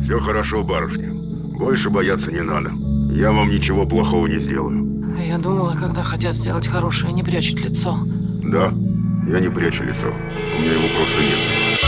Все хорошо, барышня. Больше бояться не надо. Я вам ничего плохого не сделаю. Я думала, когда хотят сделать хорошее, не прячут лицо. Да, я не прячу лицо. У меня его просто нет.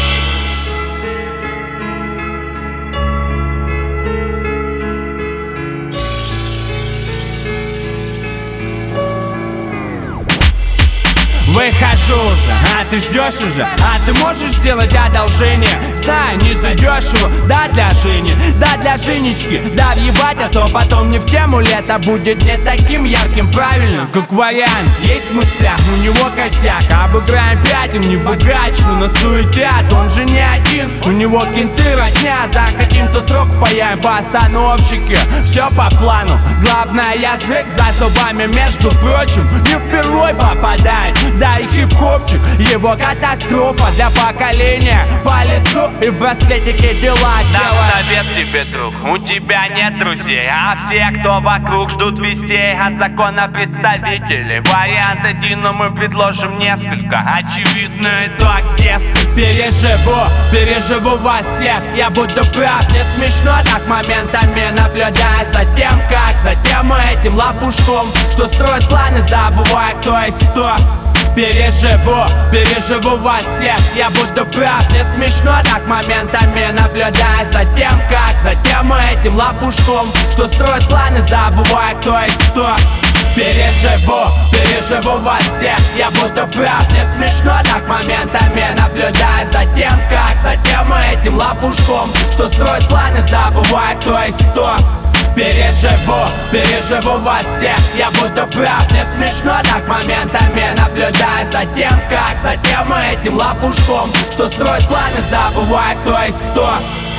Выхожу уже, а ты ждешь уже, а ты можешь сделать одолжение? Знаю, не задешево, да для Жени, да для Женечки, да въебать, а то потом не в тему лето будет не таким ярким, правильно, как вариант. Есть в мыслях, у него косяк, обыграем 5, он не богач, но на суетят, он же не один, у него кенты родня, захотим, то срок паяем по остановщике, все по плану, главное язык за зубами, между прочим, не впервой попадает. Да и хип-хопчик, его катастрофа для поколения. По лицу и в браслетике дела Дам делают. совет тебе, друг, у тебя нет друзей, а все, кто вокруг, ждут вестей от закона представителей. Вариант один, но мы предложим несколько. Очевидно, итог несколько. Переживу вас всех, я буду прав. Не смешно так моментами наблюдать за тем, как за тем этим лопушком, что строит планы, забывая, кто есть кто. Переживу вас всех, я буду прав. Не смешно так моментами наблюдать за тем, как за тем этим лопушком, что строит планы, забывая, кто есть кто. Переживу вас всех, я буду прав. Не смешно так моментами наблюдать за тем, как за тем этим лопушком, что строит планы, забывая, кто есть кто. Переживу вас всех, я буду прав. Не смешно так моментами наблюдать за тем, как за тем этим лопушком, что строит планы, забывая, кто есть кто.